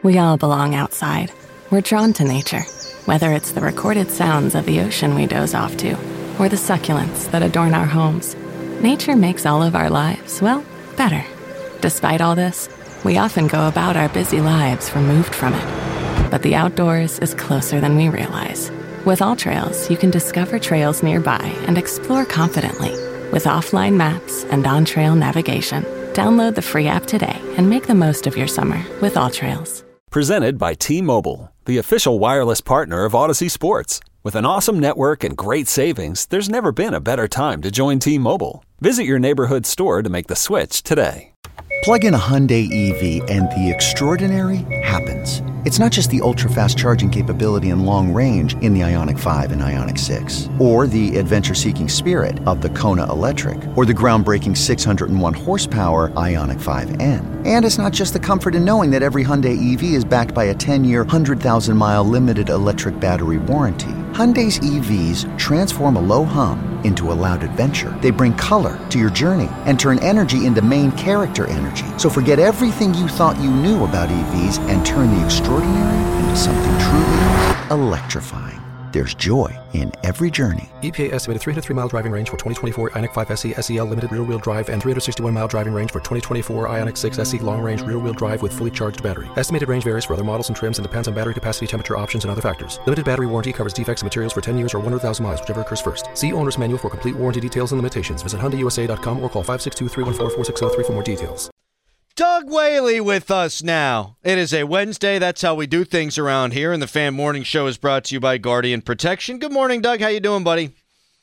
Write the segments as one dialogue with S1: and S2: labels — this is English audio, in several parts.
S1: We all belong outside. We're drawn to nature, whether it's the recorded sounds of the ocean we doze off to, or the succulents that adorn our homes. Nature makes all of our lives, well, better. Despite all this, we often go about our busy lives removed from it. But the outdoors is closer than we realize. With AllTrails, you can discover trails nearby and explore confidently. With offline maps and on-trail navigation, download the free app today and make the most of your summer with AllTrails.
S2: Presented by T-Mobile, the official wireless partner of Odyssey Sports. With an awesome network and great savings, there's never been a better time to join T-Mobile. Visit your neighborhood store to make the switch today.
S3: Plug in a Hyundai EV and the extraordinary happens. It's not just the ultra-fast charging capability and long range in the Ioniq 5 and Ioniq 6, or the adventure-seeking spirit of the Kona Electric, or the groundbreaking 601 horsepower Ioniq 5N. And it's not just the comfort in knowing that every Hyundai EV is backed by a 10-year, 100,000-mile limited electric battery warranty. Hyundai's EVs transform a low hum into a loud adventure. They bring color to your journey and turn energy into main character energy. So forget everything you thought you knew about EVs and turn the extraordinary into something truly electrifying. There's joy in every journey.
S4: EPA estimated 303-mile driving range for 2024 Ioniq 5 SE SEL limited rear-wheel drive and 361-mile driving range for 2024 Ioniq 6 SE long-range rear-wheel drive with fully charged battery. Estimated range varies for other models and trims and depends on battery capacity, temperature options, and other factors. Limited battery warranty covers defects and materials for 10 years or 100,000 miles, whichever occurs first. See owner's manual for complete warranty details and limitations. Visit HyundaiUSA.com or call 562-314-4603 for more details.
S5: Doug Whaley with us now. It is a Wednesday. That's how we do things around here. And the Fan Morning Show is brought to you by Guardian Protection. Good morning, Doug. How you doing, buddy?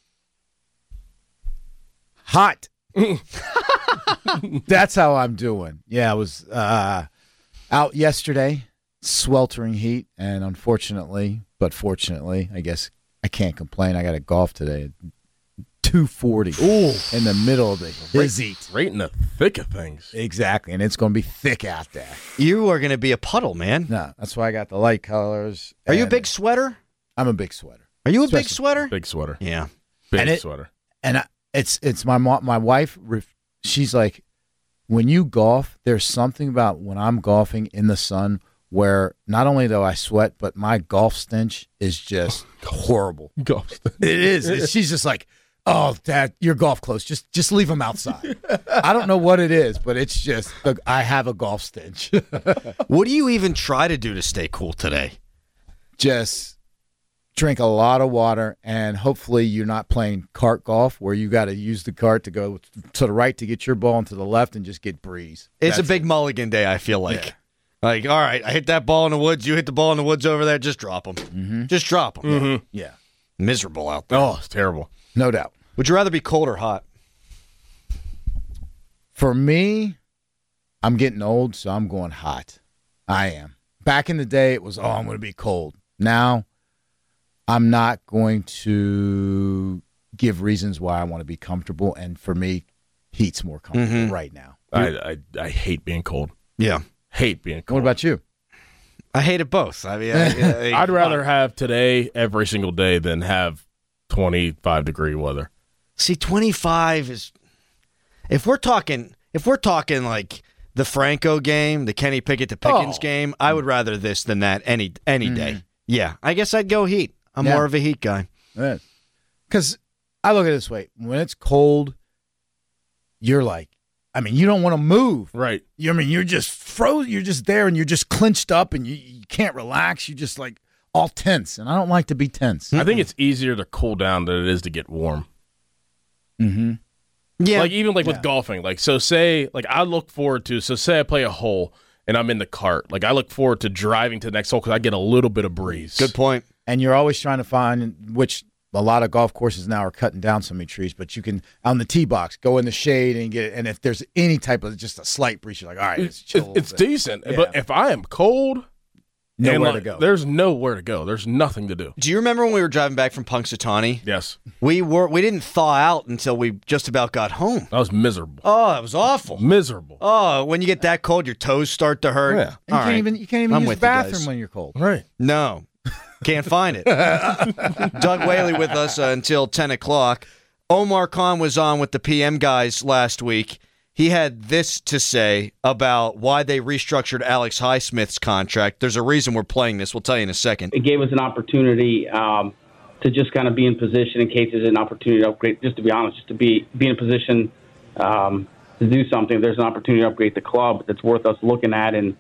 S6: Hot. That's how I'm doing. Yeah, I was out yesterday, sweltering heat, and unfortunately, but fortunately, I guess I can't complain. I got to golf today. 240 in the middle of the heat.
S7: Right in the thick of things.
S6: Exactly, and it's going to be thick out there.
S5: You are going to be a puddle, man.
S6: No, that's why I got the light colors.
S5: Are you a big sweater?
S6: I'm a big sweater.
S5: Are you a big sweater?
S7: Big sweater.
S5: Yeah.
S7: Big sweater.
S6: And it's my wife, she's like, when you golf, there's something about when I'm golfing in the sun where not only do I sweat, but my golf stench is just horrible.
S7: Golf stench.
S6: It is. She's just like, oh, Dad, your golf clothes, just leave them outside. I don't know what it is, but it's just, I have a golf stench.
S5: What do you even try to do to stay cool today?
S6: Just drink a lot of water, and hopefully you're not playing cart golf where you got to use the cart to go to the right to get your ball and to the left and just get breeze.
S5: It's a big mulligan day, I feel like. Yeah. Like, all right, I hit that ball in the woods. You hit the ball in the woods over there. Just drop them.
S6: Mm-hmm.
S5: Just drop them.
S6: Mm-hmm. Yeah.
S5: Miserable out there.
S7: Oh, it's terrible.
S6: No doubt.
S5: Would you rather be cold or hot?
S6: For me, I'm getting old, so I'm going hot. I am. Back in the day, it was, I'm going to be cold. Now, I'm not going to give reasons why I want to be comfortable, and for me, heat's more comfortable right now.
S7: I hate being cold.
S5: Yeah.
S7: Hate being cold.
S6: What about you?
S5: I hate it both. I mean,
S7: I'd rather have today every single day than have 25-degree weather.
S5: See, 25 is if we're talking like the Franco game, the Kenny Pickett to Pickens game, I would rather this than that any day. Yeah, I guess I'd go heat. I'm more of a heat guy.
S6: Because I look at it this way: when it's cold, you're like, you don't want to move,
S7: right?
S6: You're just frozen. You're just there, and you're just clenched up, and you can't relax. You're just like all tense, and I don't like to be tense.
S7: I think it's easier to cool down than it is to get warm.
S6: Mm-hmm.
S7: Yeah. Like even with golfing. Like say I look forward to say I play a hole and I'm in the cart. Like I look forward to driving to the next hole because I get a little bit of breeze.
S5: Good point.
S6: And you're always trying to find, which a lot of golf courses now are cutting down so many trees, but you can on the tee box go in the shade and get it. And if there's any type of just a slight breeze, you're like, all right, let's chill.
S7: It's decent. Yeah. But if I am cold,
S6: nowhere to go.
S7: There's nowhere to go. There's nothing to do.
S5: Do you remember when we were driving back from Punxsutawney?
S7: Yes.
S5: We didn't thaw out until we just about got home.
S7: That was miserable.
S5: Oh, that was awful.
S7: Miserable.
S5: Oh, when you get that cold, your toes start to hurt.
S6: Yeah. You can't even use the bathroom when you're cold.
S7: Right.
S5: No. Can't find it. Doug Whaley with us until 10 o'clock. Omar Khan was on with the PM guys last week. he had this to say about why they restructured Alex Highsmith's contract. There's a reason we're playing this. We'll tell you in a second.
S8: It gave us an opportunity to just kind of be in position in case there's an opportunity to upgrade. Just to be honest, just to be in a position to do something. If there's an opportunity to upgrade the club that's worth us looking at and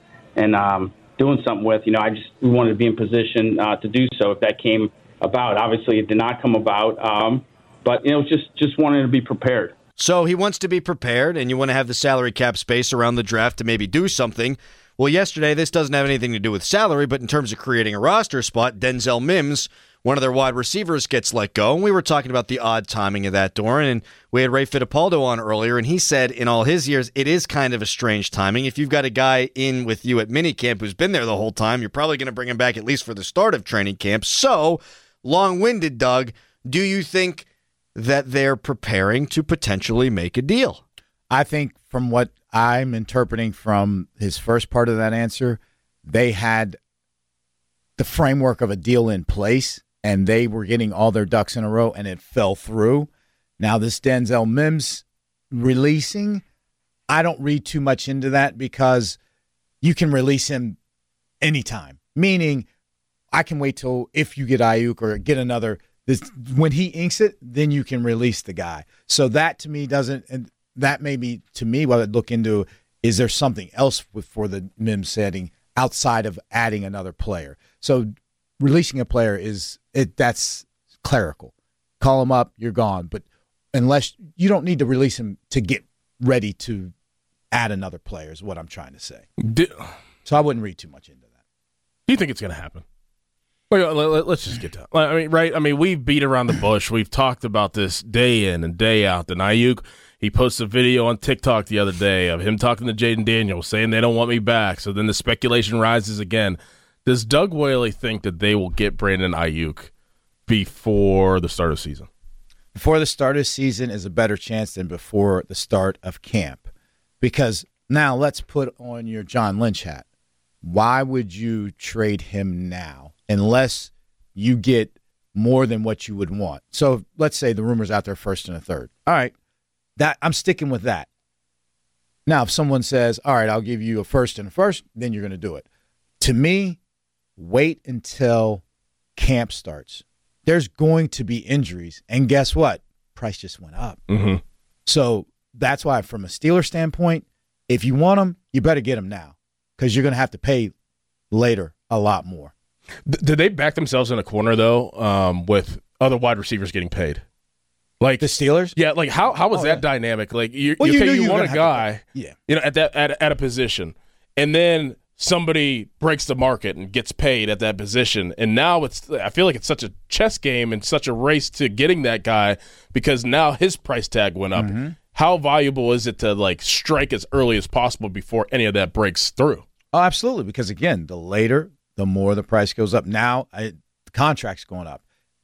S8: doing something with. We wanted to be in position to do so if that came about. Obviously, it did not come about, but just wanting to be prepared.
S5: So he wants to be prepared, and you want to have the salary cap space around the draft to maybe do something. Well, yesterday, this doesn't have anything to do with salary, but in terms of creating a roster spot, Denzel Mims, one of their wide receivers, gets let go. And we were talking about the odd timing of that, Doran, and we had Ray Fittipaldo on earlier, and he said in all his years, it is kind of a strange timing. If you've got a guy in with you at minicamp who's been there the whole time, you're probably going to bring him back at least for the start of training camp. So, long-winded, Doug, do you think that they're preparing to potentially make a deal?
S6: I think from what I'm interpreting from his first part of that answer, they had the framework of a deal in place, and they were getting all their ducks in a row, and it fell through. Now, this Denzel Mims releasing, I don't read too much into that because you can release him anytime, meaning I can wait till if you get Ayuk or get another – when he inks it, then you can release the guy. So that to me doesn't, and that may be to me what I'd look into. Is there something else for the Mims setting outside of adding another player? So releasing a player that's clerical. Call him up, you're gone. But unless you don't need to release him to get ready to add another player is what I'm trying to say. So I wouldn't read too much into that.
S7: Do you think it's going to happen? Let's just get to it. We've beat around the bush. We've talked about this day in and day out. And Ayuk, he posted a video on TikTok the other day of him talking to Jaden Daniels, saying they don't want me back. So then the speculation rises again. Does Doug Whaley think that they will get Brandon Ayuk before the start of the season?
S6: Before the start of the season is a better chance than before the start of camp. Because now let's put on your John Lynch hat. Why would you trade him now? Unless you get more than what you would want. So let's say the rumor's out there first and a third. All right, that I'm sticking with that. Now, if someone says, all right, I'll give you a first and a first, then you're going to do it. To me, wait until camp starts. There's going to be injuries. And guess what? Price just went up.
S7: Mm-hmm.
S6: So that's why from a Steeler standpoint, if you want them, you better get them now because you're going to have to pay later a lot more.
S7: Did they back themselves in a corner, though, with other wide receivers getting paid? Like
S6: the Steelers?
S7: Yeah, like how was that dynamic? Like you want a guy at a position, and then somebody breaks the market and gets paid at that position. And now I feel like it's such a chess game and such a race to getting that guy because now his price tag went up. Mm-hmm. How valuable is it to strike as early as possible before any of that breaks through?
S6: Oh, absolutely. Because again, the later, the more the price goes up. Now the contract's going up.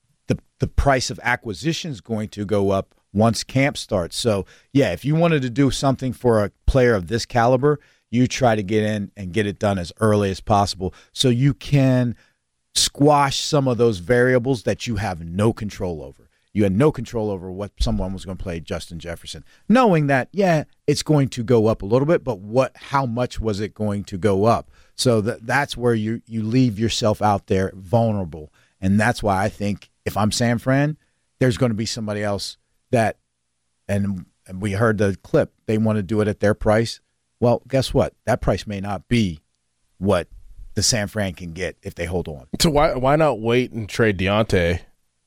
S6: The price of acquisition is going to go up once camp starts. So, yeah, if you wanted to do something for a player of this caliber, you try to get in and get it done as early as possible so you can squash some of those variables that you have no control over. You had no control over what someone was going to play Justin Jefferson, knowing that, yeah, it's going to go up a little bit, but how much was it going to go up? So that's where you leave yourself out there vulnerable. And that's why I think if I'm San Fran, there's going to be somebody else that, and we heard the clip, they want to do it at their price. Well, guess what? That price may not be what the San Fran can get if they hold on.
S7: So why not wait and trade Deontay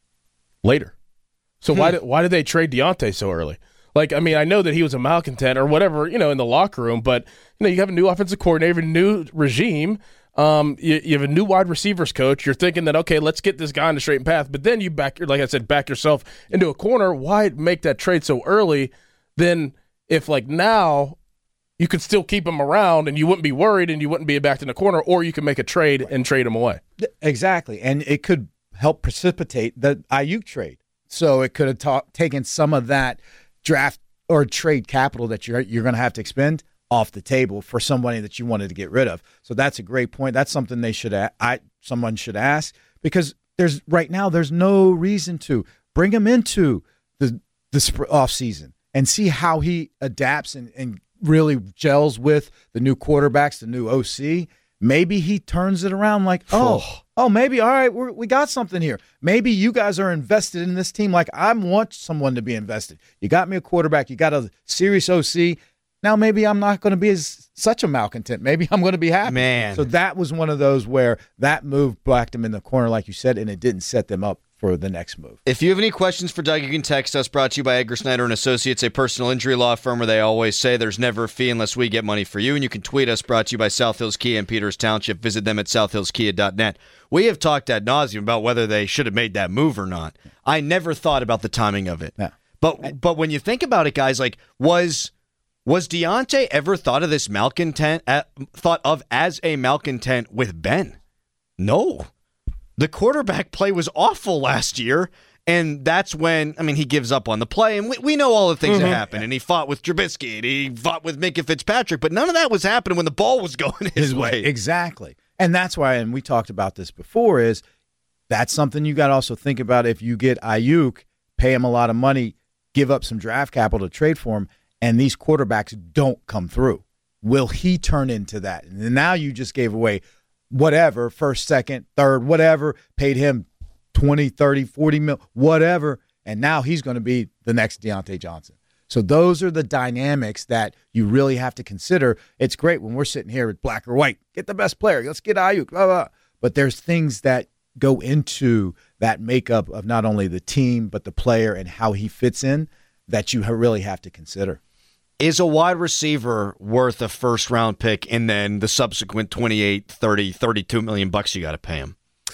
S7: later? So why did they trade Deontay so early? I know that he was a malcontent or whatever, in the locker room, but you have a new offensive coordinator, a new regime. You have a new wide receivers coach. You're thinking that, okay, let's get this guy on the straight path. But then you back yourself into a corner. Why make that trade so early? Then if now you could still keep him around and you wouldn't be worried and you wouldn't be backed in the corner, or you can make a trade and trade him away. Exactly.
S6: And it could help precipitate the Ayuk trade. So it could have taken some of that draft or trade capital that you're going to have to expend off the table for somebody that you wanted to get rid of. So that's a great point. That's something someone should ask because there's no reason to bring him into the off season and see how he adapts and really gels with the new quarterbacks, the new OC, maybe he turns it around like, maybe, all right, we got something here. Maybe you guys are invested in this team like I want someone to be invested. You got me a quarterback. You got a serious OC. Now maybe I'm not going to be such a malcontent. Maybe I'm going to be happy.
S5: Man.
S6: So that was one of those where that move blacked them in the corner, like you said, and it didn't set them up for the next move.
S5: If you have any questions for Doug, you can text us. Brought to you by Edgar Snyder and Associates, a personal injury law firm where they always say there's never a fee unless we get money for you. And you can tweet us. Brought to you by South Hills Kia in Peters Township. Visit them at southhillskia.net. We have talked ad nauseum about whether they should have made that move or not. I never thought about the timing of it.
S6: Yeah.
S5: But when you think about it, guys, like was Deontay ever thought of this malcontent? Thought of as a malcontent with Ben? No. The quarterback play was awful last year, and that's when, he gives up on the play, and we know all the things that happened, and he fought with Trubisky, and he fought with Minkah Fitzpatrick, but none of that was happening when the ball was going his way.
S6: Exactly. And that's why, and we talked about this before, is that's something you got to also think about. If you get Ayuk, pay him a lot of money, give up some draft capital to trade for him, and these quarterbacks don't come through, will he turn into that? And now you just gave away whatever, first, second, third, whatever, paid him 20, 30, 40 mil, whatever, and now he's going to be the next Deontay Johnson. So those are the dynamics that you really have to consider. It's great when we're sitting here with black or white. Get the best player. Let's get Ayuk, blah, blah. But there's things that go into that makeup of not only the team but the player and how he fits in that you really have to consider.
S5: Is a wide receiver worth a first-round pick and then the subsequent 28, 30, 32 million bucks you got to pay him?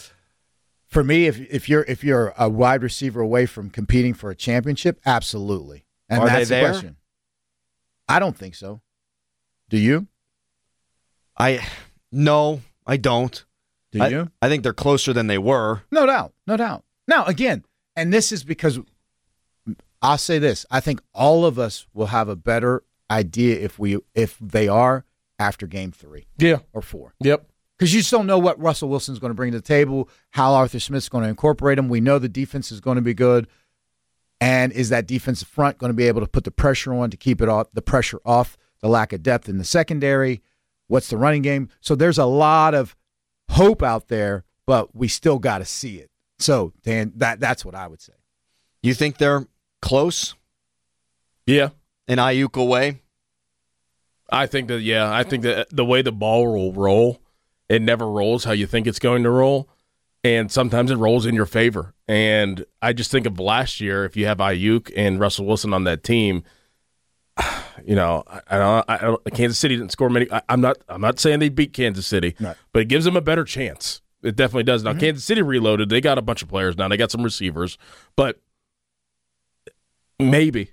S6: For me, if you're a wide receiver away from competing for a championship, absolutely. And
S5: Are
S6: that's
S5: they
S6: the
S5: there?
S6: question. I don't think so. Do you?
S5: No, I don't.
S6: Do you?
S5: I think they're closer than they were.
S6: No doubt. No doubt. Now, again, and this is because I'll say this. I think all of us will have a better idea if they are after game 3 or 4.
S7: Yep.
S6: Because you just don't know what Russell Wilson's going to bring to the table, how Arthur Smith's going to incorporate him. We know the defense is going to be good. And is that defensive front going to be able to put the pressure on to keep the pressure off the lack of depth in the secondary? What's the running game? So there's a lot of hope out there, but we still got to see it. So, Dan, that's what I would say.
S5: You think they're close?
S7: Yeah.
S5: An Ayuk away?
S7: I think that the way the ball will roll, it never rolls how you think it's going to roll, and sometimes it rolls in your favor. And I just think of last year, if you have Ayuk and Russell Wilson on that team, Kansas City didn't score many. I'm not saying they beat Kansas City,
S6: right,
S7: but it gives them a better chance. It definitely does. Now, Kansas City reloaded. They got a bunch of players now. They got some receivers, but maybe.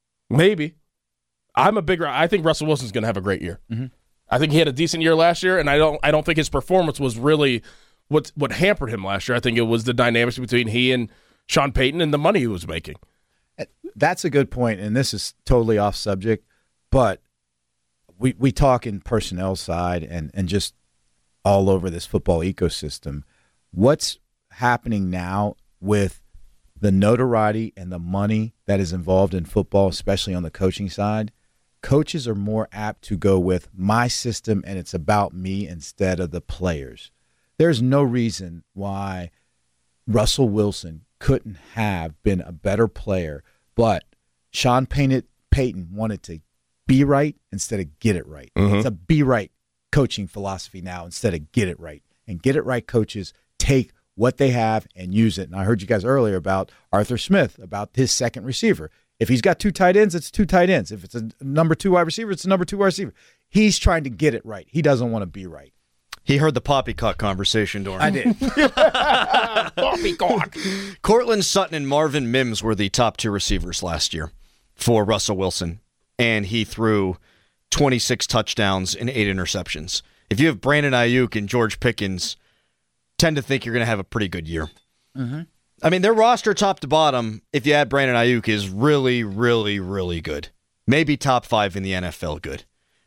S7: I think Russell Wilson's going to have a great year. Mm-hmm. I think he had a decent year last year, and I don't think his performance was really what hampered him last year. I think it was the dynamics between he and Sean Payton and the money he was making.
S6: That's a good point, and this is totally off subject, but we talk in personnel side and just all over this football ecosystem. What's happening now with the notoriety and the money that is involved in football, especially on the coaching side? Coaches are more apt to go with my system and it's about me instead of the players. There's no reason why Russell Wilson couldn't have been a better player, but Sean Payton wanted to be right instead of get it right. Mm-hmm. It's a be right coaching philosophy now instead of get it right. And get it right coaches take what they have and use it. And I heard you guys earlier about Arthur Smith, about his second receiver. If he's got 2 tight ends, it's 2 tight ends. If it's a number 2 wide receiver, it's a number 2 wide receiver. He's trying to get it right. He doesn't want to be right.
S5: He heard the poppycock conversation, Doran.
S6: I did.
S5: Poppycock. Cortland Sutton and Marvin Mims were the top 2 receivers last year for Russell Wilson, and he threw 26 touchdowns and 8 interceptions. If you have Brandon Ayuk and George Pickens, tend to think you're going to have a pretty good year. Mm-hmm. I mean, their roster top to bottom, if you add Brandon Ayuk, is really, really, really good. Maybe top 5 in the NFL good.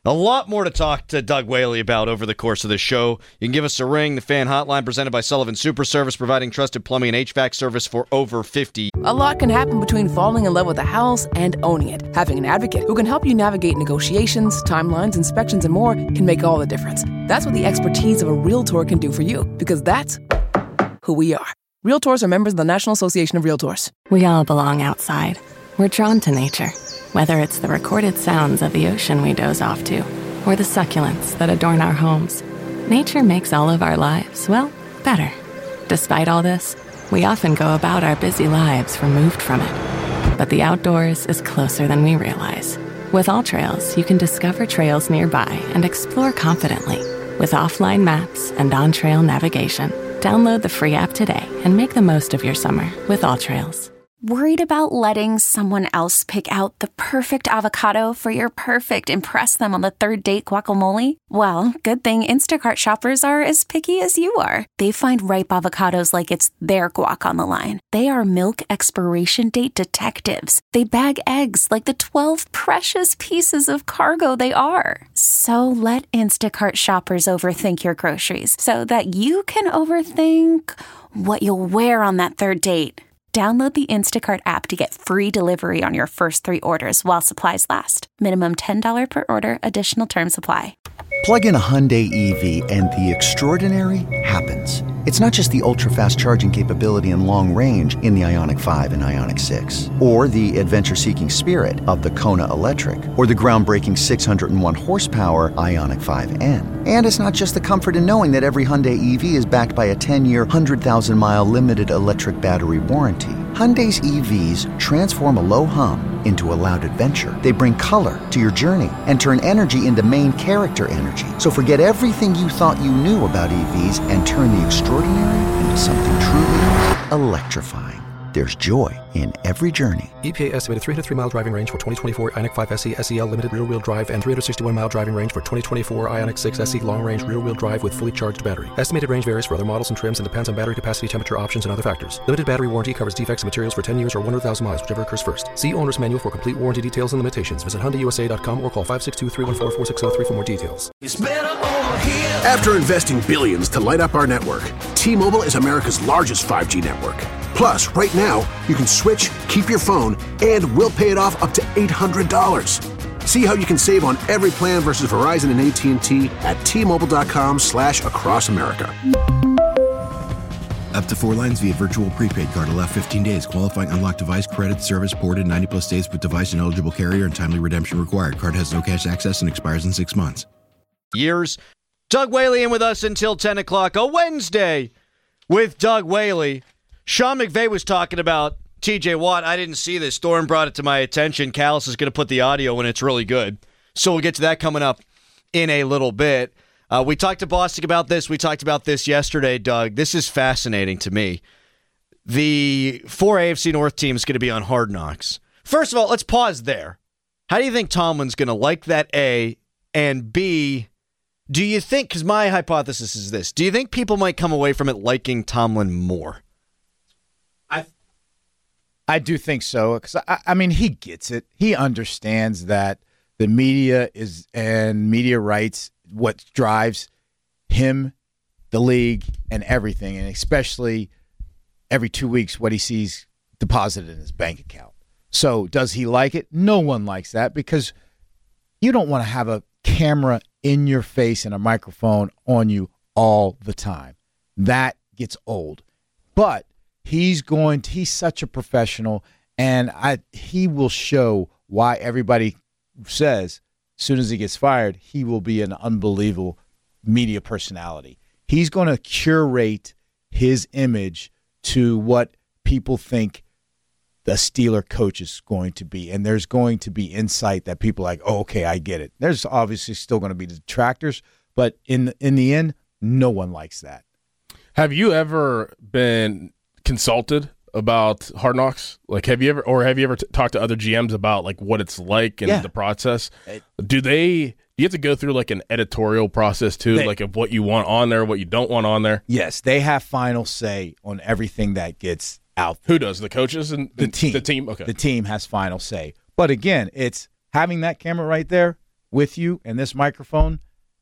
S5: A lot more to talk to Doug Whaley about over the course of the show. You can give us a ring. The Fan Hotline presented by Sullivan Super Service, providing trusted plumbing and HVAC service for over 50.
S9: A lot can happen between falling in love with a house and owning it. Having an advocate who can help you navigate negotiations, timelines, inspections, and more can make all the difference. That's what the expertise of a Realtor can do for you, because that's who we are. Realtors are members of the National Association of Realtors.
S1: We all belong outside. We're drawn to nature, whether it's the recorded sounds of the ocean we doze off to, or the succulents that adorn our homes. Nature makes all of our lives, well, better. Despite all this, we often go about our busy lives removed from it. But the outdoors is closer than we realize. With AllTrails, you can discover trails nearby and explore confidently. With offline maps and on-trail navigation, download the free app today and make the most of your summer with AllTrails.
S10: Worried about letting someone else pick out the perfect avocado for your perfect impress them on the third date guacamole? Well, good thing Instacart shoppers are as picky as you are. They find ripe avocados like it's their guac on the line. They are milk expiration date detectives. They bag eggs like the 12 precious pieces of cargo they are. So let Instacart shoppers overthink your groceries so that you can overthink what you'll wear on that third date. Download the Instacart app to get free delivery on your first 3 orders while supplies last. Minimum $10 per order. Additional terms apply.
S3: Plug in a Hyundai EV and the extraordinary happens. It's not just the ultra-fast charging capability and long range in the Ioniq 5 and Ioniq 6, or the adventure-seeking spirit of the Kona Electric, or the groundbreaking 601 horsepower Ioniq 5N. And it's not just the comfort in knowing that every Hyundai EV is backed by a 10-year, 100,000-mile limited electric battery warranty. Hyundai's EVs transform a low hum into a loud adventure. They bring color to your journey and turn energy into main character energy. So forget everything you thought you knew about EVs and turn the extraordinary into something truly electrifying. There's joy in every journey.
S4: EPA estimated 303-mile driving range for 2024 Ioniq 5 SE SEL limited rear-wheel drive and 361-mile driving range for 2024 Ioniq 6 SE long-range rear-wheel drive with fully charged battery. Estimated range varies for other models and trims and depends on battery capacity, temperature options, and other factors. Limited battery warranty covers defects and materials for 10 years or 100,000 miles, whichever occurs first. See owner's manual for complete warranty details and limitations. Visit HyundaiUSA.com or call 562-314-4603 for more details.
S11: After investing billions to light up our network, T-Mobile is America's largest 5G network. Plus, right now, you can switch, keep your phone, and we'll pay it off up to $800. See how you can save on every plan versus Verizon and AT&T at T-Mobile.com/across America.
S12: Up to 4 lines via virtual prepaid card. Allow 15 days. Qualifying unlocked device credit service ported 90-plus days with device and eligible carrier and timely redemption required. Card has no cash access and expires in 6 months.
S5: Years. Doug Whaley in with us until 10 o'clock. A Wednesday with Doug Whaley. Sean McVay was talking about TJ Watt. I didn't see this. Thorne brought it to my attention. Callis is going to put the audio when it's really good. So we'll get to that coming up in a little bit. We talked to Bostic about this. We talked about this yesterday, Doug. This is fascinating to me. The 4 AFC North team is going to be on Hard Knocks. First of all, let's pause there. How do you think Tomlin's going to like that, A? And B, do you think, because my hypothesis is this, do you think people might come away from it liking Tomlin more?
S6: I do think so, because I mean, he gets it. He understands that the media and media rights what drives him, the league, and everything, and especially every 2 weeks what he sees deposited in his bank account. So does he like it? No one likes that, because you don't want to have a camera in your face and a microphone on you all the time. That gets old. But he's such a professional, and he will show why everybody says as soon as he gets fired, he will be an unbelievable media personality. He's going to curate his image to what people think the Steeler coach is going to be, and there's going to be insight that people are like, oh, okay, I get it. There's obviously still going to be detractors, but in the end, no one likes that.
S7: Have you ever been consulted about Hard Knocks? Like, have you ever talked to other GMs about like what it's like and the process? Do you have to go through like an editorial process too, like of what you want on there, what you don't want on there?
S6: Yes, they have final say on everything that gets out.
S7: Who does? The coaches and
S6: the team?
S7: The team. Okay,
S6: the team has final say. But again, it's having that camera right there with you and this microphone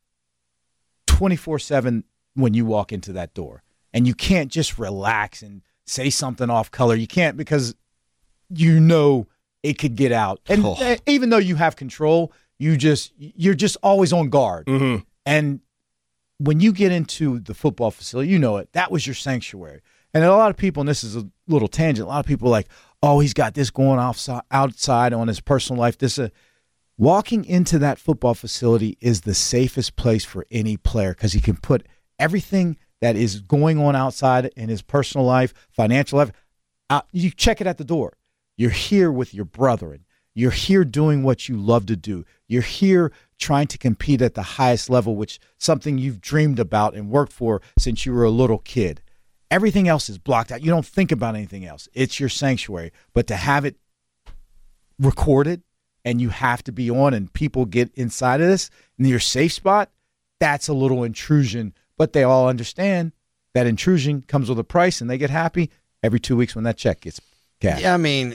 S6: 24/7 when you walk into that door. And you can't just relax and say something off color. You can't, because you know it could get out. And even though you have control, you're just always on guard.
S7: Mm-hmm.
S6: And when you get into the football facility, you know it. That was your sanctuary. And a lot of people, and this is a little tangent, a lot of people are like, oh, he's got this going outside on his personal life. Walking into that football facility is the safest place for any player, because he can put everything that is going on outside in his personal life, financial life, you check it at the door. You're here with your brethren. You're here doing what you love to do. You're here trying to compete at the highest level, which is something you've dreamed about and worked for since you were a little kid. Everything else is blocked out. You don't think about anything else. It's your sanctuary. But to have it recorded and you have to be on and people get inside of this in your safe spot, that's a little intrusion. But they all understand that intrusion comes with a price, and they get happy every 2 weeks when that check gets cashed.
S5: Yeah, I mean,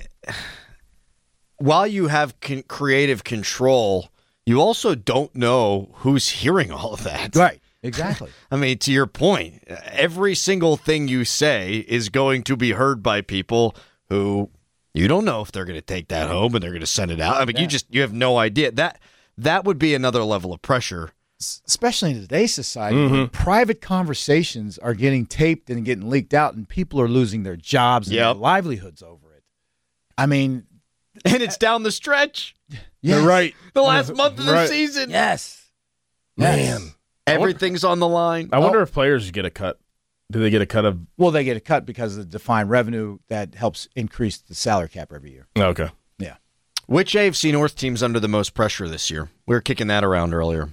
S5: while you have creative control, you also don't know who's hearing all of that.
S6: Right, exactly.
S5: I mean, to your point, every single thing you say is going to be heard by people who you don't know if they're going to take that home and they're going to send it out. I mean, you have no idea. That would be another level of pressure.
S6: Especially in today's society, when private conversations are getting taped and getting leaked out, and people are losing their jobs and their livelihoods over it. I mean,
S5: and it's down the stretch.
S6: Yes.
S7: You're right.
S5: The last month of the season.
S6: Yes.
S7: Man.
S5: Everything's on the line.
S7: I wonder if players get a cut. Do they get a cut of?
S6: Well, they get a cut because of the defined revenue that helps increase the salary cap every year.
S7: Okay.
S6: Yeah.
S5: Which AFC North team's under the most pressure this year? We were kicking that around earlier.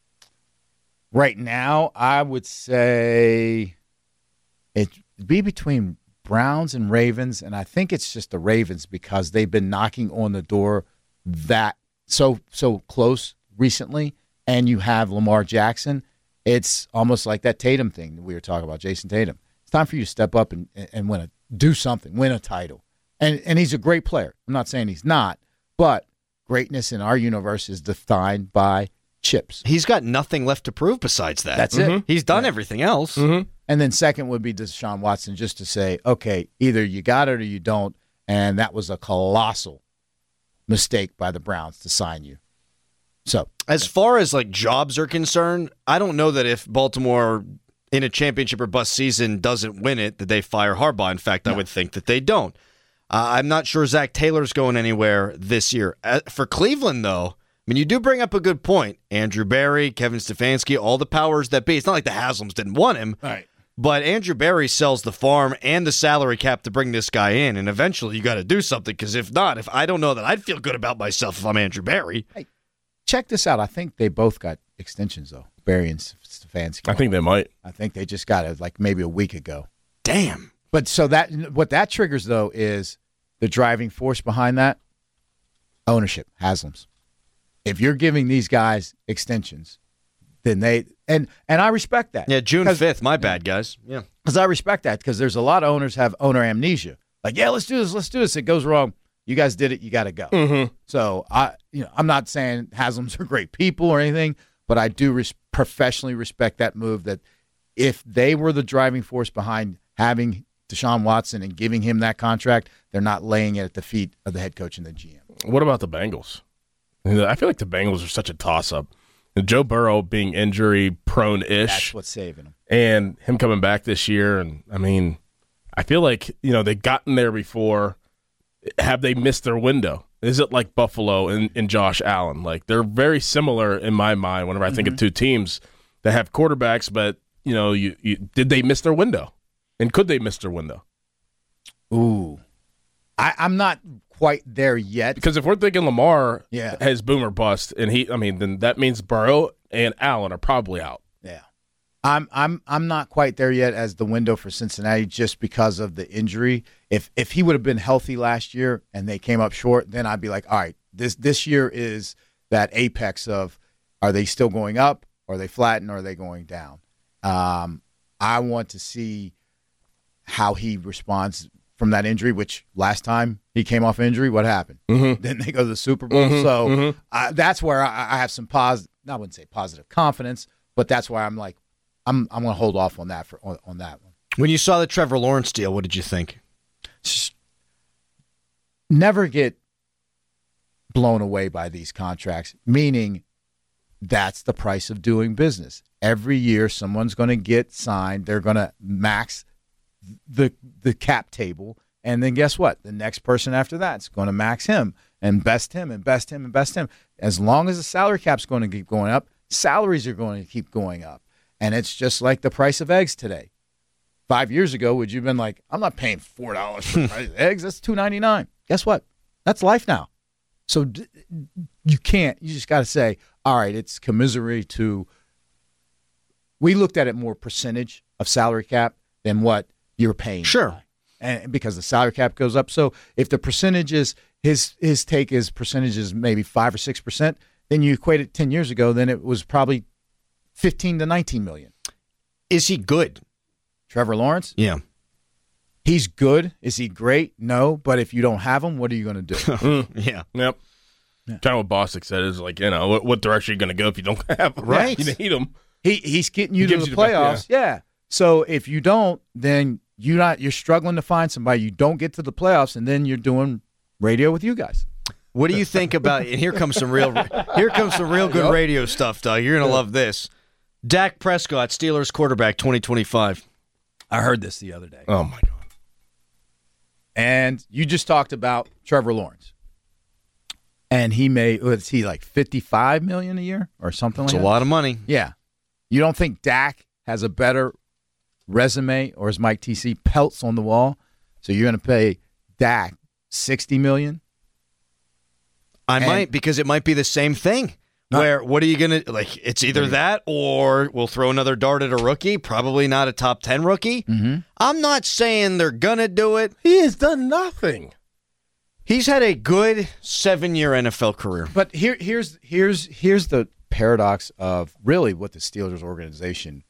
S6: Right now, I would say it'd be between Browns and Ravens, and I think it's just the Ravens because they've been knocking on the door that so close recently, and you have Lamar Jackson. It's almost like that Tatum thing that we were talking about, Jason Tatum. It's time for you to step up and do something, win a title. And he's a great player. I'm not saying he's not, but greatness in our universe is defined by chips.
S5: He's got nothing left to prove besides that.
S6: That's it.
S5: He's done everything else.
S6: And then second would be Deshaun Watson, just to say, okay, either you got it or you don't, and that was a colossal mistake by the Browns to sign you. So,
S5: as far as like jobs are concerned, I don't know that if Baltimore in a championship or bust season doesn't win it, that they fire Harbaugh. In fact, I would think that they don't. I'm not sure Zach Taylor's going anywhere this year. For Cleveland, though, I mean, you do bring up a good point. Andrew Berry, Kevin Stefanski, all the powers that be. It's not like the Haslams didn't want him.
S6: Right.
S5: But Andrew Berry sells the farm and the salary cap to bring this guy in, and eventually you got to do something, because if not, if I don't know that I'd feel good about myself if I'm Andrew Berry.
S6: Hey, check this out. I think they both got extensions, though, Berry and Stefanski.
S7: I think they might.
S6: I think they just got it like maybe a week ago.
S5: Damn.
S6: But so what that triggers, though, is the driving force behind that, ownership, Haslams. If you're giving these guys extensions, then they and I respect that.
S5: Yeah, June 5th. My bad, guys. Yeah,
S6: because I respect that, because there's a lot of owners have owner amnesia. Like, yeah, let's do this. It goes wrong. You guys did it. You got to go.
S7: Mm-hmm.
S6: So I'm not saying Haslams are great people or anything, but I do professionally respect that move. That if they were the driving force behind having Deshaun Watson and giving him that contract, they're not laying it at the feet of the head coach and the GM.
S7: What about the Bengals? I feel like the Bengals are such a toss-up. Joe Burrow being injury-prone-ish.
S6: That's what's saving him.
S7: And him coming back this year. And, I mean, I feel like, they've gotten there before. Have they missed their window? Is it like Buffalo and Josh Allen? Like, they're very similar in my mind whenever I think of two teams that have quarterbacks, but, did they miss their window? And could they miss their window?
S6: Ooh. I'm not quite there yet.
S7: Because if we're thinking Lamar has boom or bust, and then that means Burrow and Allen are probably out.
S6: Yeah. I'm not quite there yet as the window for Cincinnati, just because of the injury. If he would have been healthy last year and they came up short, then I'd be like, all right, this year is that apex of, are they still going up, or are they flattened, or are they going down? I want to see how he responds from that injury, which last time he came off injury, what happened?
S7: Mm-hmm.
S6: Then they go to the Super Bowl. So that's where I have some I wouldn't say positive confidence, but that's why I'm like, I'm going to hold off on that on that one.
S5: When you saw the Trevor Lawrence deal, what did you think?
S6: Just never get blown away by these contracts, meaning that's the price of doing business. Every year someone's going to get signed. They're going to max the cap table, and then guess what? The next person after that's going to max him and best him and best him and best him. As long as the salary cap's going to keep going up, salaries are going to keep going up. And it's just like the price of eggs today. 5 years ago, would you have been like, I'm not paying $4 for the price of eggs. That's $2.99. Guess what? That's life now. So you can't. You just got to say, all right, it's commiserate to. We looked at it more percentage of salary cap than what you're paying.
S5: Sure.
S6: And because the salary cap goes up. So if the percentage is, his take is percentages maybe 5 or 6%, then you equate it 10 years ago, then it was probably 15 to 19 million.
S5: Is he good?
S6: Trevor Lawrence?
S5: Yeah.
S6: He's good. Is he great? No. But if you don't have him, what are you going to do?
S5: Yeah.
S7: Yep. Yeah. Kind of what Bostic said is like, what direction are you going to go if you don't have him?
S5: Right.
S7: You need him.
S6: He's getting you to the playoffs. Yeah. So if you don't, then you're struggling to find somebody. You don't get to the playoffs, and then you're doing radio with you guys.
S5: What do you think about? And here comes some real good radio stuff, Doug. You're gonna love this. Dak Prescott, Steelers quarterback, 2025.
S6: I heard this the other day.
S7: Oh my God.
S6: And you just talked about Trevor Lawrence, and he like $55 million a year or something like that?
S5: It's a lot of money.
S6: Yeah. You don't think Dak has a better resume, or as Mike TC pelts on the wall? So you're going to pay Dak $60 million?
S5: I might, because it might be the same thing. Where, what are you going to, like, it's either that or we'll throw another dart at a rookie, probably not a top 10 rookie.
S6: Mm-hmm.
S5: I'm not saying they're going to do it.
S7: He has done nothing.
S5: He's had a good 7-year NFL career.
S6: But here's the paradox of really what the Steelers organization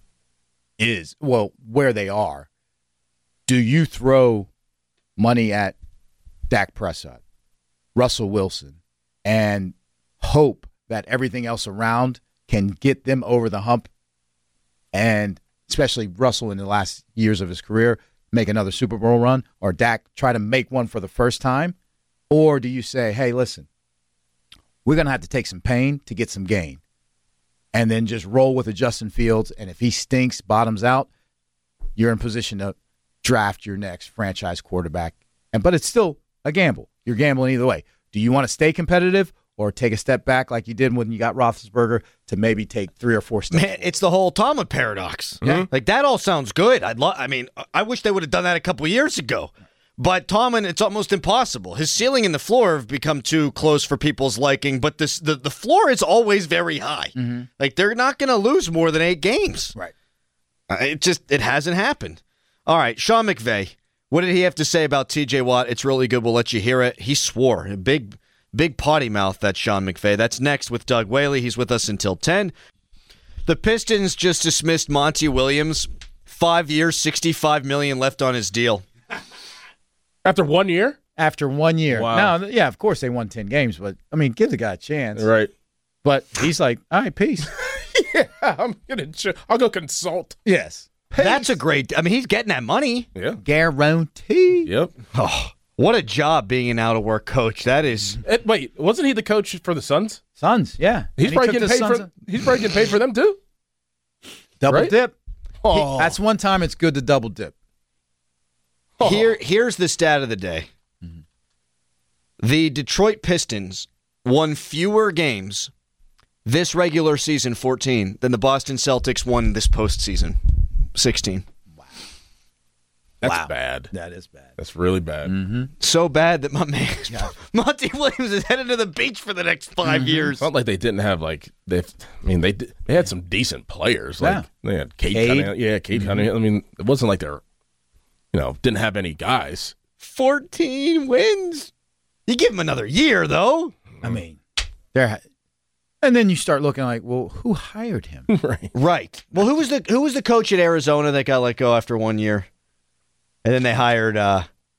S6: is, well, where they are. Do you throw money at Dak Prescott, Russell Wilson, and hope that everything else around can get them over the hump, and especially Russell in the last years of his career, make another Super Bowl run, or Dak try to make one for the first time? Or do you say, hey, listen, we're going to have to take some pain to get some gain, and then just roll with a Justin Fields, and if he stinks, bottoms out, you're in position to draft your next franchise quarterback. But it's still a gamble. You're gambling either way. Do you want to stay competitive or take a step back like you did when you got Roethlisberger to maybe take 3 or 4 steps?
S5: Man, it's the whole Tomlin paradox.
S6: Yeah.
S5: Like, that all sounds good. I wish they would have done that a couple of years ago. But Tomlin, it's almost impossible. His ceiling and the floor have become too close for people's liking, but the floor is always very high.
S6: Mm-hmm.
S5: Like, they're not going to lose more than 8 games.
S6: Right.
S5: It hasn't happened. All right, Sean McVay. What did he have to say about T.J. Watt? It's really good. We'll let you hear it. He swore. A big potty mouth, that Sean McVay. That's next with Doug Whaley. He's with us until 10. The Pistons just dismissed Monty Williams. 5 years, $65 million left on his deal.
S7: After 1 year?
S6: After 1 year.
S7: Wow.
S6: Now, yeah, of course they won 10 games, but, I mean, give the guy a chance.
S7: Right.
S6: But he's like, all right, peace.
S7: Yeah, I'll go consult.
S6: Yes. Peace.
S5: That's a great. I mean, he's getting that money.
S7: Yeah.
S6: Guarantee.
S7: Yep.
S5: Oh, what a job being an out-of-work coach. That is.
S7: Wait, wasn't he the coach for the Suns?
S6: Suns, yeah.
S7: He's probably getting paid for them too.
S6: Double
S7: right?
S6: dip.
S7: Oh.
S6: That's one time it's good to double dip.
S5: Oh. Here's the stat of the day. Mm-hmm. The Detroit Pistons won fewer games this regular season, 14, than the Boston Celtics won this postseason, 16.
S6: Wow.
S7: That's bad.
S6: That is bad.
S7: That's really bad.
S6: Mm-hmm.
S5: So bad that my man, Monty Williams, is headed to the beach for the next 5 years.
S7: It's not like they didn't have, like, they had some decent players. Like, they had Cade Cunningham. Yeah, Cade Cunningham. I mean, it wasn't like they're, didn't have any guys.
S5: 14 wins. You give him another year, though.
S6: I mean, and then you start looking like, well, who hired him?
S5: Right. Well, who was the coach at Arizona that got let go after 1 year? And then they hired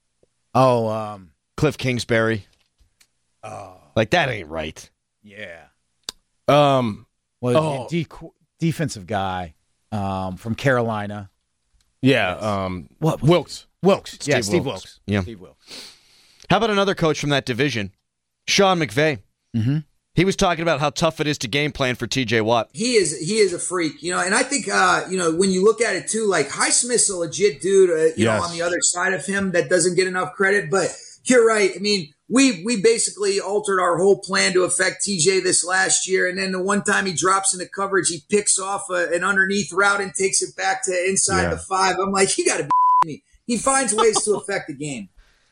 S5: Cliff Kingsbury. Like, that ain't right.
S6: Yeah.
S7: Well,
S6: defensive guy from Carolina.
S7: Yeah.
S6: What?
S7: Wilkes.
S6: Yeah, Steve Wilkes.
S5: Yeah.
S6: Steve Wilkes.
S5: How about another coach from that division? Sean McVay.
S6: Mm-hmm.
S5: He was talking about how tough it is to game plan for TJ Watt.
S13: He is a freak, and I think, when you look at it too, like Highsmith's a legit dude, know, on the other side of him that doesn't get enough credit, but you're right. I mean, we basically altered our whole plan to affect TJ this last year. And then the one time he drops into coverage, he picks off an underneath route and takes it back to inside the 5. I'm like, you got to be me. He finds ways to affect the game.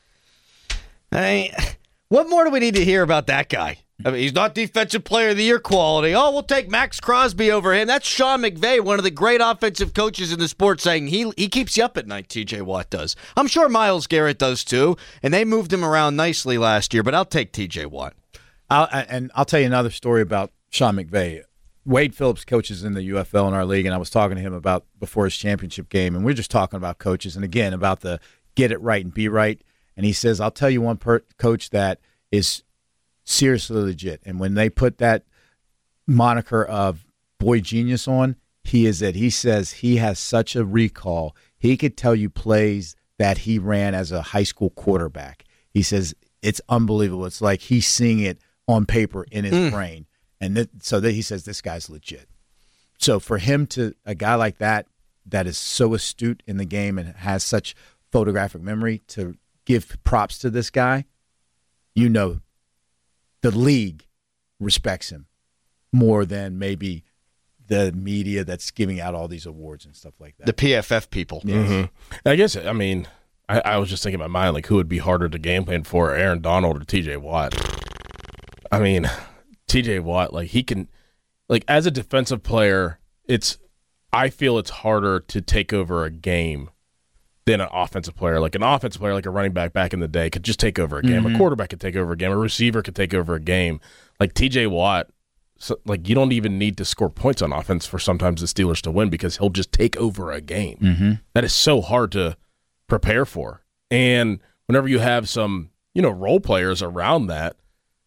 S5: What more do we need to hear about that guy? I mean, he's not Defensive Player of the Year quality. Oh, we'll take Max Crosby over him. That's Sean McVay, one of the great offensive coaches in the sport, saying he keeps you up at night, TJ Watt does. I'm sure Myles Garrett does too, and they moved him around nicely last year, but I'll take TJ Watt.
S6: I'll tell you another story about Sean McVay. Wade Phillips coaches in the UFL in our league, and I was talking to him about before his championship game, and we're just talking about coaches, and again, about the get it right and be right. And he says, I'll tell you one coach that is seriously legit. And when they put that moniker of boy genius on, he is it. He says he has such a recall. He could tell you plays that he ran as a high school quarterback. He says it's unbelievable. It's like he's seeing it on paper in his brain. And so he says this guy's legit. So for him a guy like that is so astute in the game and has such photographic memory, to give props to this guy, the league respects him more than maybe the media that's giving out all these awards and stuff like that.
S5: The PFF people.
S6: Yes.
S7: Mm-hmm. I guess, I was just thinking in my mind, like, who would be harder to game plan for, Aaron Donald or TJ Watt? I mean, TJ Watt, like, he can, like, as a defensive player, I feel it's harder to take over a game than an offensive player. Like an offensive player, like a running back in the day, could just take over a game. A quarterback could take over a game. A receiver could take over a game. Like TJ Watt, like, you don't even need to score points on offense for sometimes the Steelers to win, because he'll just take over a game.
S6: Mm-hmm.
S7: That is so hard to prepare for. And whenever you have some, role players around that,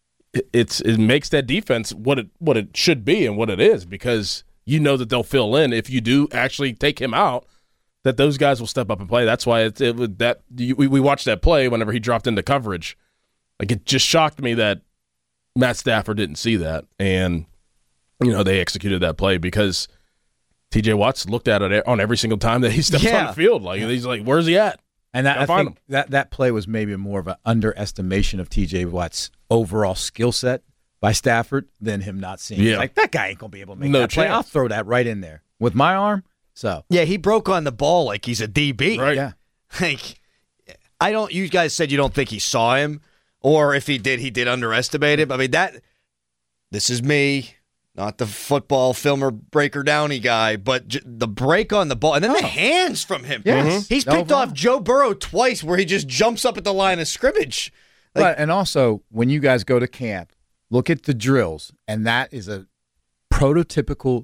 S7: it makes that defense what it should be and what it is, because that they'll fill in if you do actually take him out, that those guys will step up and play. That's why we watched that play whenever he dropped into coverage. Like, it just shocked me that Matt Stafford didn't see that, and they executed that play, because TJ Watt's looked at it on every single time that he steps on the field. Like, he's like, "Where's he at?"
S6: And I think that play was maybe more of an underestimation of TJ Watt's overall skill set by Stafford than him not seeing.
S7: Yeah.
S6: Like, that guy ain't gonna be able to make that play. I'll throw that right in there with my arm. So
S5: yeah, he broke on the ball like he's a DB.
S7: Right.
S6: Yeah.
S5: Like, you guys said you don't think he saw him, or if he did underestimate him. I mean, this is me, not the football filmer breaker downy guy, but the break on the ball, and then the hands from him.
S6: Yes.
S5: He's picked off Joe Burrow twice, where he just jumps up at the line of scrimmage.
S6: And also, when you guys go to camp, look at the drills, and that is a prototypical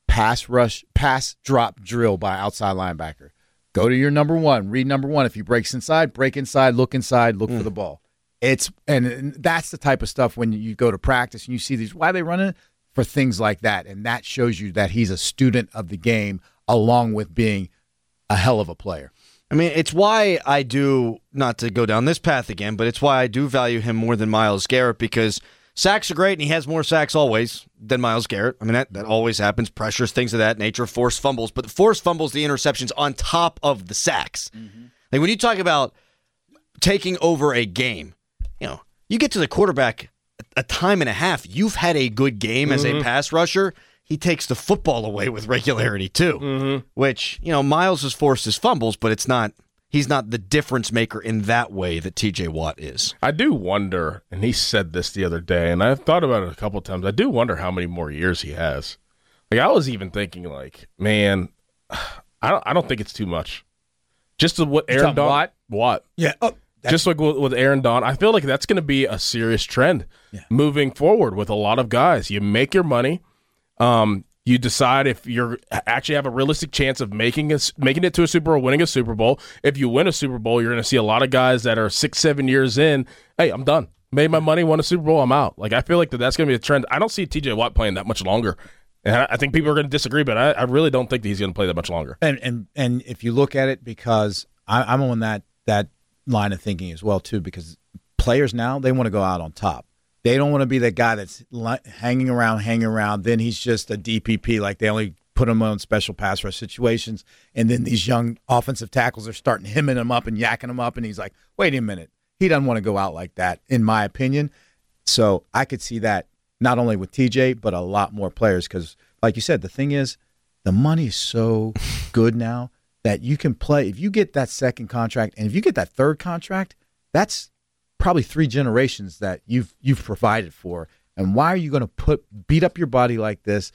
S6: pass drop drill by outside linebacker. Go to your number one, read number one. If he breaks inside, break inside, look for the ball. And that's the type of stuff when you go to practice and you see these, why are they running it? For things like that. And that shows you that he's a student of the game, along with being a hell of a player.
S5: I mean, it's why I do, not to go down this path again, but it's why I do value him more than Myles Garrett, because sacks are great, and he has more sacks always than Myles Garrett. I mean, that always happens. Pressures, things of that nature, forced fumbles. But the forced fumbles, the interceptions on top of the sacks. Mm-hmm. Like, when you talk about taking over a game, you get to the quarterback a time and a half. You've had a good game as a pass rusher. He takes the football away with regularity, too, which, Myles has forced his fumbles, but he's not the difference maker in that way that TJ Watt is. I do wonder, and he said this the other day, and I've thought about it a couple of times, I do wonder how many more years he has. Like, I was even thinking, like, man, I don't think it's too much. Just what Aaron Donald. Watt. Yeah. Just like with Aaron Donald, I feel like that's going to be a serious trend moving forward with a lot of guys. You make your money.
S7: You decide if you actually have a realistic chance of making it to a Super Bowl, winning a Super Bowl. If you win a Super Bowl, you're going to see a lot of guys that are 6-7 years in. Hey, I'm done. Made my money, won a Super Bowl, I'm out. Like, I feel like that's going to be a trend. I don't see T.J. Watt playing that much longer. And I think people are going to disagree, but I really don't think that he's going to play that much longer.
S6: And if you look at it, because I'm on that line of thinking as well, too, because players now, they want to go out on top. They don't want to be that guy that's hanging around. Then he's just a DPP, like they only put him on special pass rush situations. And then these young offensive tackles are starting hemming him up and yakking him up. And he's like, wait a minute. He doesn't want to go out like that, in my opinion. So I could see that not only with TJ, but a lot more players. Because, like you said, the thing is, the money is so good now that you can play. If you get that second contract and if you get that third contract, that's probably 3 generations that you've provided for. And why are you going to beat up your body like this?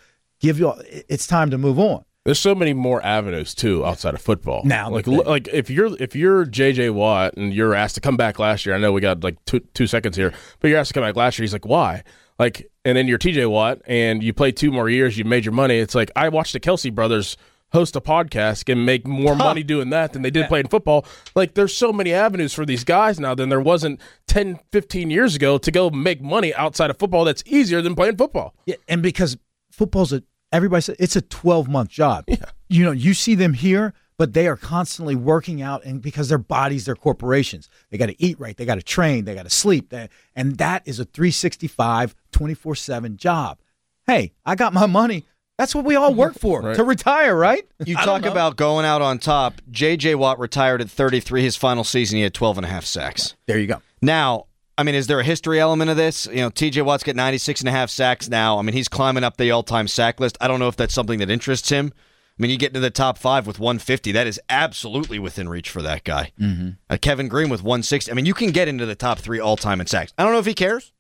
S6: It's time to move on.
S7: There's so many more avenues too outside of football.
S6: Now,
S7: like if you're J.J. Watt and you're asked to come back last year, I know we got like two seconds here, but you're asked to come back last year. He's like, why? Like, and then you're T.J. Watt and you play 2 more years, you made your money. It's like I watched the Kelsey brothers host a podcast and make more money doing that than they did playing football. Like, there's so many avenues for these guys now than there wasn't 10, 15 years ago to go make money outside of football. That's easier than playing football.
S6: Yeah, and because football's everybody says it's a 12-month job.
S7: Yeah.
S6: You see them here, but they are constantly working out, and because their bodies, their corporations, they got to eat right, they got to train, they got to sleep, and that is a 365, 24/7 job. Hey, I got my money. That's what we all work for,
S7: right.
S6: To retire, right?
S5: You talk about going out on top. J.J. Watt retired at 33. His final season, he had 12.5 sacks.
S6: There you go.
S5: Now, I mean, is there a history element of this? T.J. Watt's got 96.5 sacks now. I mean, he's climbing up the all-time sack list. I don't know if that's something that interests him. I mean, you get into the top 5 with 150. That is absolutely within reach for that guy.
S6: Mm-hmm.
S5: Kevin Green with 160. I mean, you can get into the top 3 all-time in sacks. I don't know if he cares.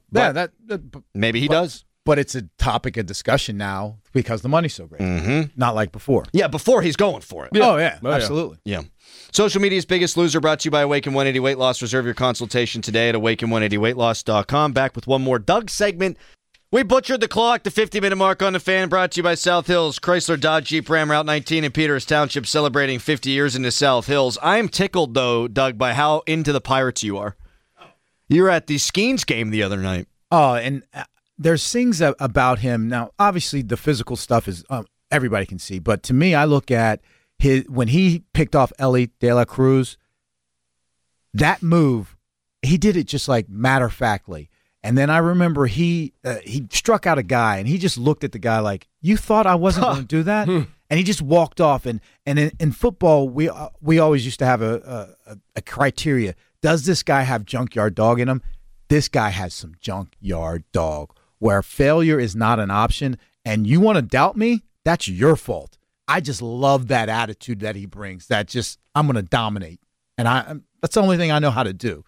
S5: Maybe he does.
S6: But it's a topic of discussion now because the money's so great.
S5: Mm-hmm.
S6: Not like before.
S5: Yeah, before he's going for it.
S6: Yeah. Oh, yeah. Absolutely.
S5: Yeah. Social media's biggest loser brought to you by Awaken 180 Weight Loss. Reserve your consultation today at awaken180weightloss.com. Back with one more Doug segment. We butchered the clock, the 50-minute mark on the Fan, brought to you by South Hills. Chrysler, Dodge, Jeep, Ram, Route 19 in Peters Township, celebrating 50 years in the South Hills. I am tickled, though, Doug, by how into the Pirates you are. You were at the Skeens game the other night.
S6: Oh, and there's things about him. Now, obviously, the physical stuff is everybody can see. But to me, I look at when he picked off Ellie De La Cruz, that move, he did it just like matter-of-factly. And then I remember he struck out a guy, and he just looked at the guy like, you thought I wasn't going to do that? And he just walked off. And in football, we always used to have a criteria. Does this guy have junkyard dog in him? This guy has some junkyard dog where failure is not an option. And you want to doubt me? That's your fault. I just love that attitude that he brings, that just, I'm going to dominate. And that's the only thing I know how to do.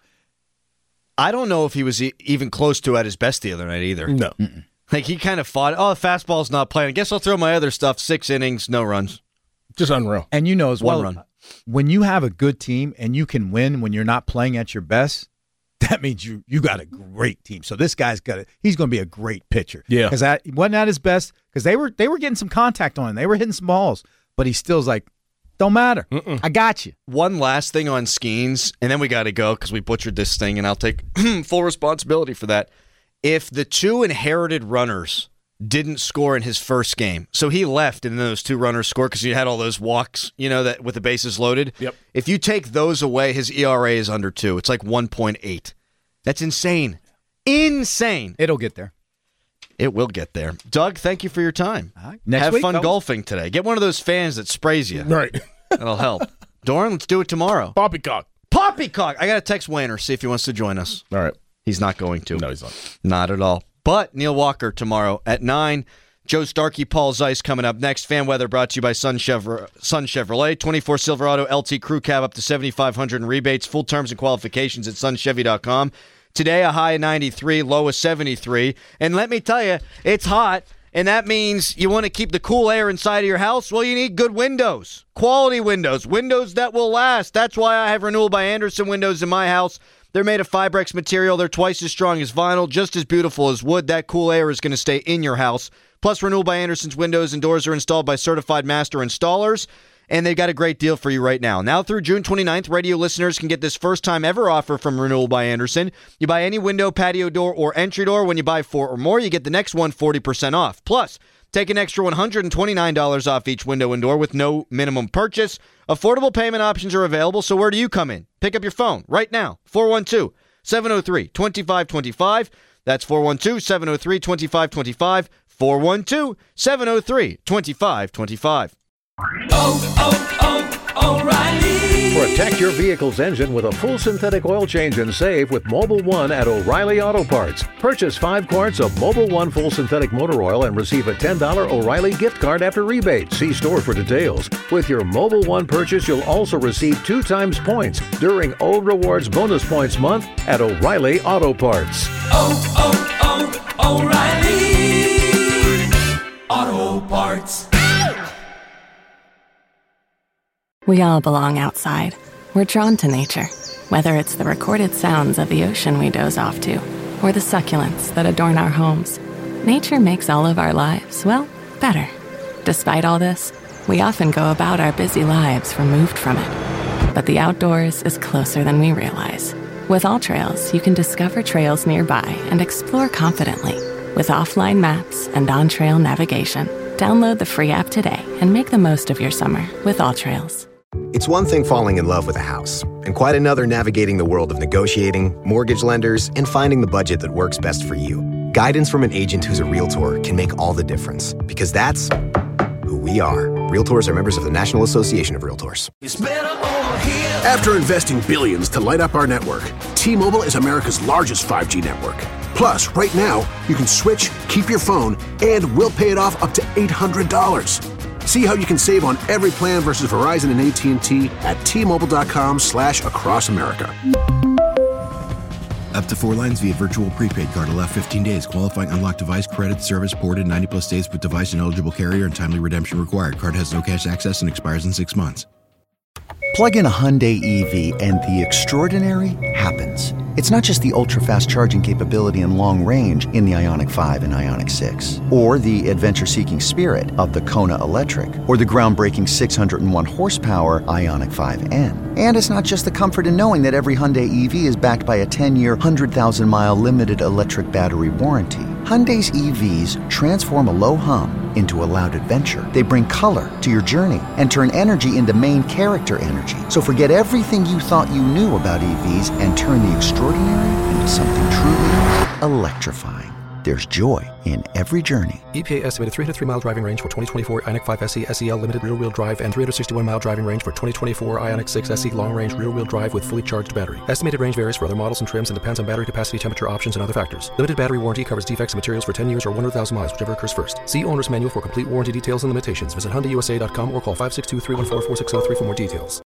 S5: I don't know if he was even close to at his best the other night either.
S7: No.
S6: Mm-mm.
S5: Like, he kind of fought, the fastball's not playing. I guess I'll throw my other stuff. 6 innings, no runs.
S7: Just unreal.
S6: And you know as well,
S5: One run.
S6: When you have a good team and you can win when you're not playing at your best, that means you got a great team. So this guy's he's going to be a great pitcher.
S7: Yeah.
S6: Because that wasn't at his best, because they were getting some contact on him. They were hitting some balls, but he still's like, don't matter.
S7: Mm-mm.
S6: I got you.
S5: One last thing on Skeens, and then we got to go because we butchered this thing, and I'll take full responsibility for that. If the 2 inherited runners didn't score in his first game, so he left and then those 2 runners scored because he had all those walks, that with the bases loaded.
S7: Yep.
S5: If you take those away, his ERA is under 2. It's like 1.8. That's insane. Insane.
S6: It'll get there.
S5: It will get there. Doug, thank you for your time.
S6: All right. Next
S5: Have
S6: week,
S5: fun
S6: fellas.
S5: golfing today. Get one of those fans that sprays you.
S7: Right.
S5: That'll help. Doran, let's do it tomorrow.
S7: Poppycock.
S5: Poppycock! I got to text Wayner, see if he wants to join us.
S7: All right.
S5: He's not going to.
S7: No, he's not.
S5: Not at all. But Neil Walker tomorrow at 9. Joe Starkey, Paul Zeiss coming up next. Fan weather brought to you by Sun Chevrolet. 24 Silverado LT Crew Cab up to $7,500 in rebates. Full terms and qualifications at sunchevy.com. Today, a high of 93, low of 73. And let me tell you, it's hot. And that means you want to keep the cool air inside of your house? Well, you need good windows. Quality windows. Windows that will last. That's why I have Renewal by Andersen windows in my house. They're made of Fibrex material. They're twice as strong as vinyl, just as beautiful as wood. That cool air is going to stay in your house. Plus, Renewal by Anderson's windows and doors are installed by certified master installers, and they've got a great deal for you right now. Now through June 29th, radio listeners can get this first-time ever offer from Renewal by Anderson. You buy any window, patio door, or entry door. When you buy 4 or more, you get the next one 40% off. Plus, take an extra $129 off each window and door with no minimum purchase. Affordable payment options are available, so where do you come in? Pick up your phone right now, 412-703-2525. That's 412-703-2525, 412-703-2525.
S14: O'Reilly. Protect your vehicle's engine with a full synthetic oil change and save with Mobil 1 at O'Reilly Auto Parts. Purchase 5 quarts of Mobil 1 full synthetic motor oil and receive a $10 O'Reilly gift card after rebate. See store for details. With your Mobil 1 purchase, you'll also receive 2 times points during O Rewards Bonus Points Month at O'Reilly Auto Parts.
S15: O'Reilly Auto Parts.
S1: We all belong outside. We're drawn to nature, whether it's the recorded sounds of the ocean we doze off to, or the succulents that adorn our homes. Nature makes all of our lives, well, better. Despite all this, we often go about our busy lives removed from it. But the outdoors is closer than we realize. With AllTrails, you can discover trails nearby and explore confidently. With offline maps and on-trail navigation, download the free app today and make the most of your summer with AllTrails.
S16: It's one thing falling in love with a house, and quite another navigating the world of negotiating, mortgage lenders, and finding the budget that works best for you. Guidance from an agent who's a Realtor can make all the difference, because that's who we are. Realtors are members of the National Association of Realtors.
S11: After investing billions to light up our network, T-Mobile is America's largest 5G network. Plus, right now, you can switch, keep your phone, and we'll pay it off up to $800. See how you can save on every plan versus Verizon and AT&T at T-Mobile.com/across America.
S12: Up to 4 lines via virtual prepaid card. Allow 15 days. Qualifying unlocked device. Credit service ported 90-plus days with device and eligible carrier and timely redemption required. Card has no cash access and expires in 6 months.
S3: Plug in a Hyundai EV and the extraordinary happens. It's not just the ultra-fast charging capability and long range in the Ioniq 5 and Ioniq 6, or the adventure-seeking spirit of the Kona Electric, or the groundbreaking 601 horsepower Ioniq 5N. And it's not just the comfort in knowing that every Hyundai EV is backed by a 10-year, 100,000-mile limited electric battery warranty. Hyundai's EVs transform a low hum into a loud adventure. They bring color to your journey and turn energy into main character energy. So forget everything you thought you knew about EVs and turn the extraordinary into something truly electrifying. There's joy in every journey.
S4: EPA estimated 303-mile driving range for 2024 Ioniq 5 SE SEL limited rear-wheel drive and 361-mile driving range for 2024 Ioniq 6 SE long-range rear-wheel drive with fully charged battery. Estimated range varies for other models and trims and depends on battery capacity, temperature options, and other factors. Limited battery warranty covers defects and materials for 10 years or 100,000 miles, whichever occurs first. See owner's manual for complete warranty details and limitations. Visit HyundaiUSA.com or call 562-314-4603 for more details.